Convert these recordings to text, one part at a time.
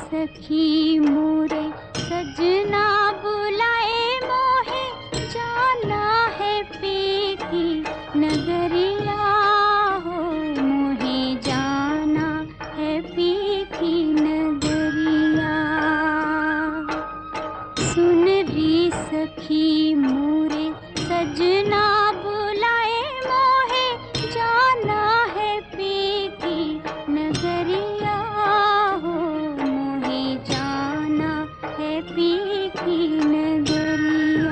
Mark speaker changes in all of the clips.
Speaker 1: सखी मोरे सजना बुलाए मोहे जाना है पीकी नगरिया हो, मोहे जाना है पीकी नगरिया। सुन री सखी मोरे सजना बुलाए मोहे जाना है पीकी नगरिया हो, मोहे जाना है पीकी नगरिया।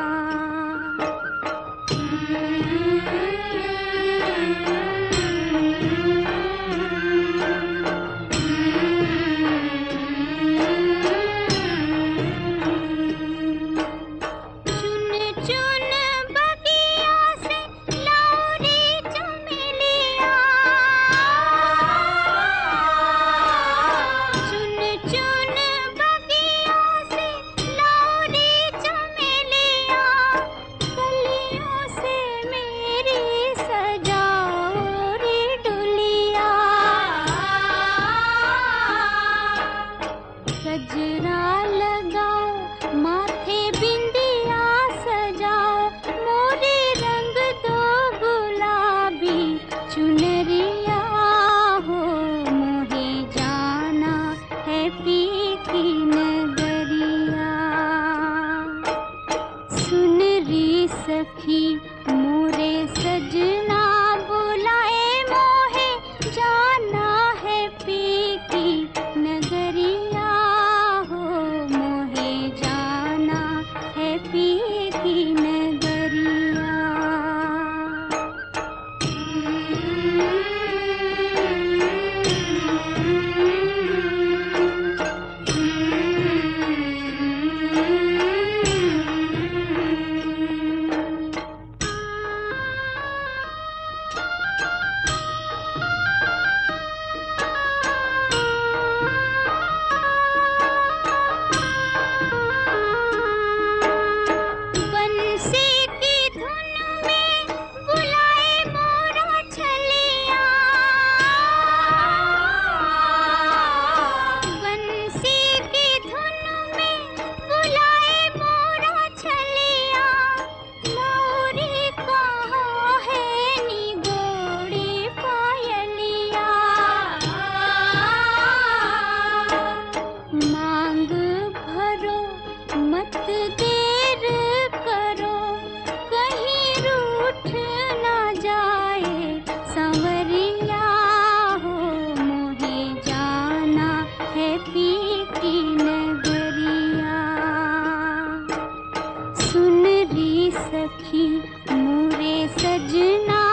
Speaker 1: गजरा लगाओ माथे बिंदिया सजाओ, मोरे रंग दो गुलाबी चुनरिया हो, मोहे जाना है पीकी नगरिया। सुन री सखी मोरे सजना बुलाए मोहे जाना है पीकी नगरिया हो, मोहे जाना है पीकी नगरिया। मत देर करो कहीं रूठ ना जाए संवरिया हो, मोहे जाना है पीकी नगरिया। सुन री सखी मोरे सजना